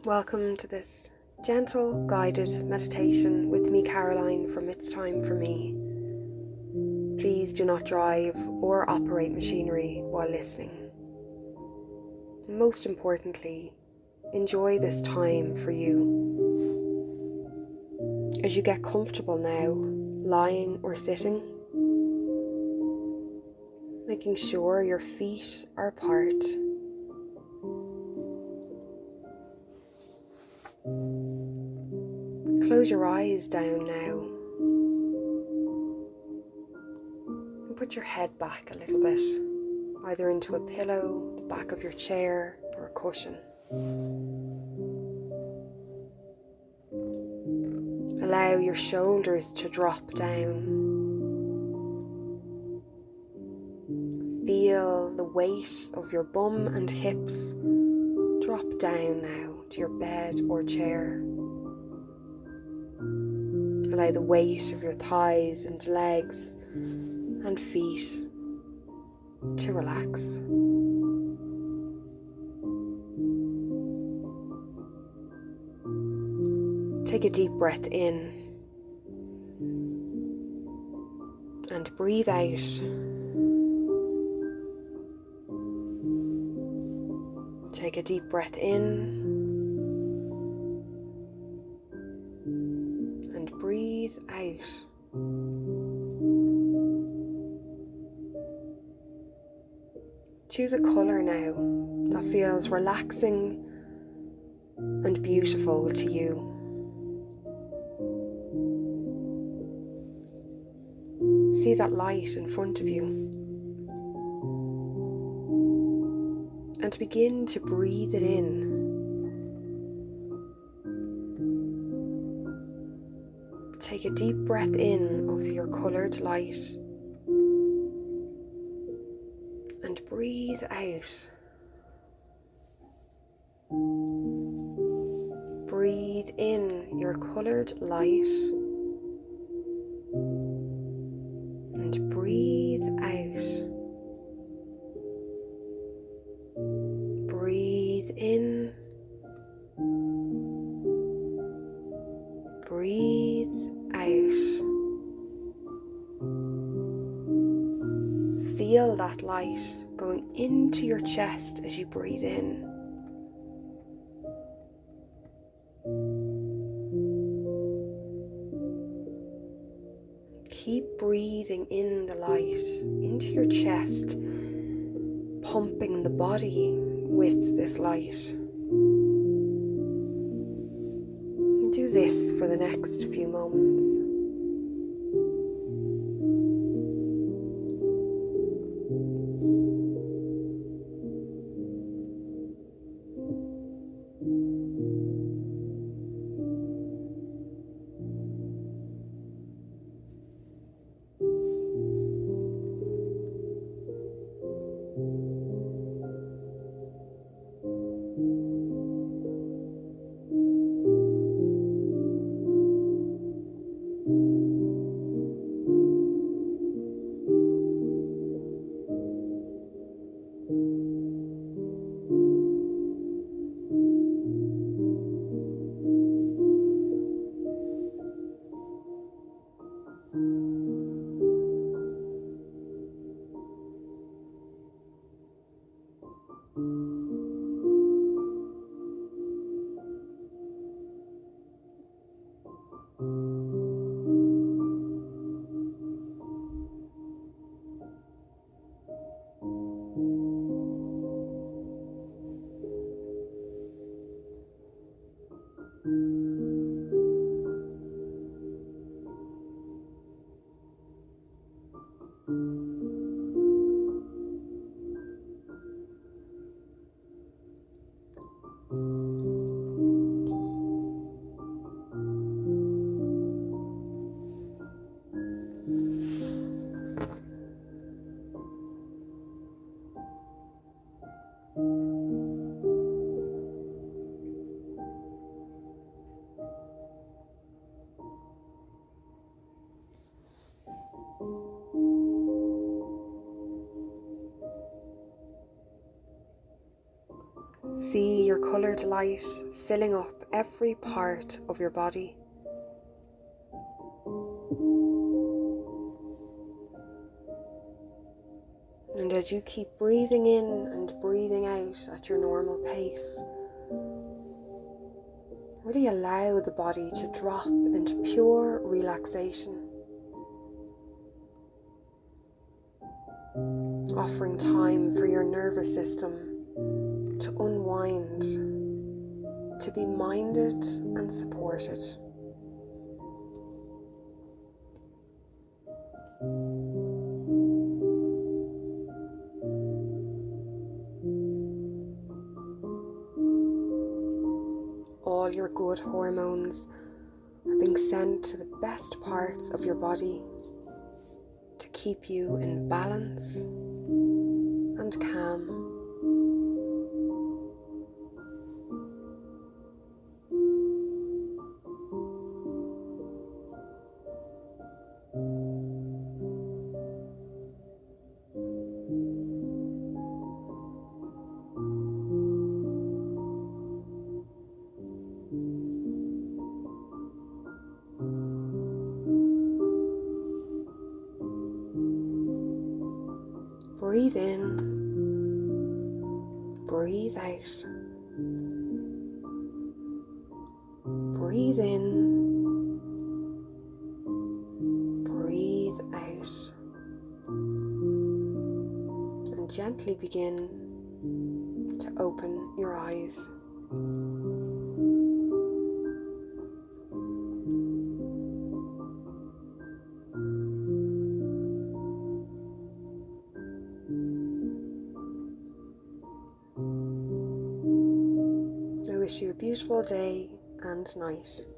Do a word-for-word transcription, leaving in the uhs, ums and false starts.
Welcome to this gentle, guided meditation with me, Caroline, from It's Time for Me. Please do not drive or operate machinery while listening. Most importantly, enjoy this time for you. As you get comfortable now, lying or sitting, making sure your feet are apart. Close your eyes down now and put your head back a little bit, either into a pillow, the back of your chair, or a cushion. Allow your shoulders to drop down. Feel the weight of your bum and hips drop down now to your bed or chair. Allow the weight of your thighs and legs and feet to relax. Take a deep breath in and breathe out. Take a deep breath in and breathe out. Choose a colour now that feels relaxing and beautiful to you. See that light in front of you and begin to breathe it in. Take a deep breath in of your coloured light and breathe out. Breathe in your coloured light and breathe out. Breathe in. Breathe out. Feel that light going into your chest as you breathe in. Keep breathing in the light into your chest, pumping the body with this light. Do this for the next few moments. your coloured light filling up every part of your body. And as you keep breathing in and breathing out at your normal pace, really allow the body to drop into pure relaxation, offering time for your nervous system to unwind, to be minded and supported. All your good hormones are being sent to the best parts of your body to keep you in balance and calm. Breathe in, breathe out. Breathe in, breathe out. And gently begin to open your eyes. I wish you a beautiful day and night.